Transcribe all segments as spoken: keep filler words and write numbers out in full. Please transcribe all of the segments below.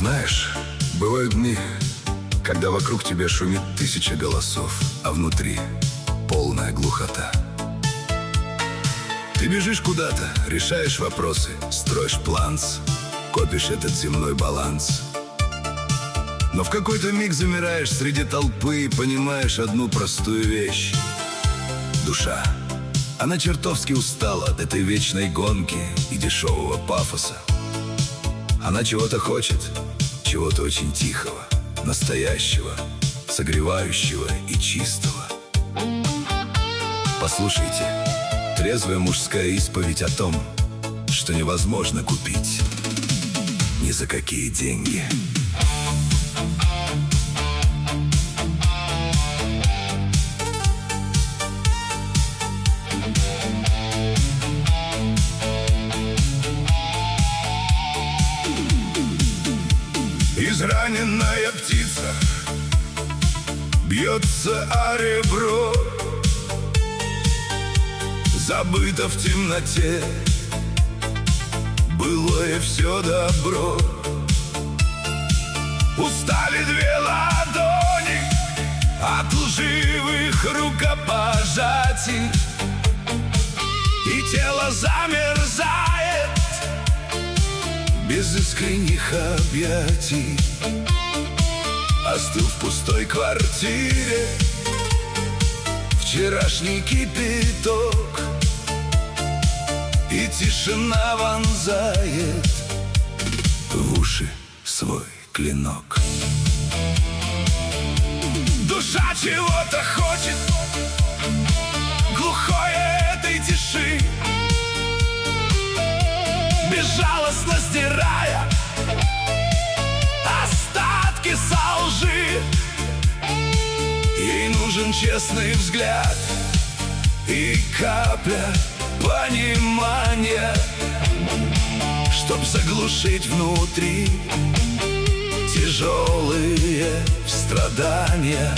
Знаешь, бывают дни, когда вокруг тебя шумит тысяча голосов, а внутри полная глухота. Ты бежишь куда-то, решаешь вопросы, строишь планс, копишь этот земной баланс. Но в какой-то миг замираешь среди толпы и понимаешь одну простую вещь. Душа, она чертовски устала от этой вечной гонки и дешевого пафоса. Она чего-то хочет, чего-то очень тихого, настоящего, согревающего и чистого. Послушайте, трезвая мужская исповедь о том, что невозможно купить ни за какие деньги. Израненная птица бьется о ребро, забыто в темноте былое все добро. Устали две ладони от лживых рукопожатий, и тело замерзает без искренних объятий. Остыл в пустой квартире вчерашний кипяток, и тишина вонзает в уши свой клинок. Душа чего-то хочет, глухое этой тиши, безжалостно сдирая остатки со лжи. Ей нужен честный взгляд и капля понимания, чтоб заглушить внутри тяжелые страдания.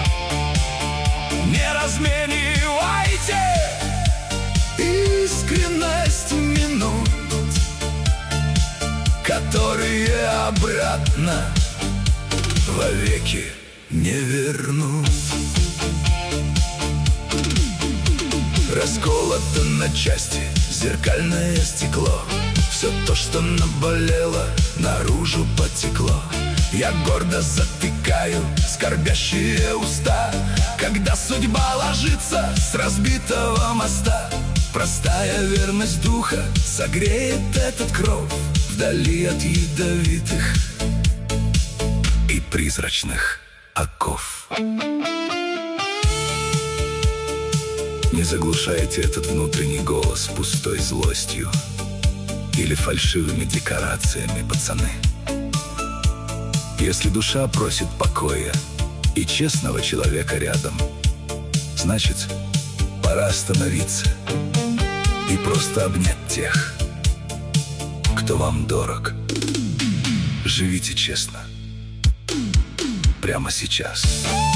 Не разменивайте искренность минут, которые обратно вовеки не вернут. Расколото на части зеркальное стекло, все то, что наболело, наружу потекло. Я гордо затыкаю скорбящие уста, когда судьба ложится с разбитого моста. Простая верность духа согреет этот кров вдали от ядовитых и призрачных оков. Не заглушайте этот внутренний голос пустой злостью или фальшивыми декорациями, пацаны. Если душа просит покоя и честного человека рядом, значит, пора остановиться и просто обнять тех, кто вам дорог. Живите честно прямо сейчас.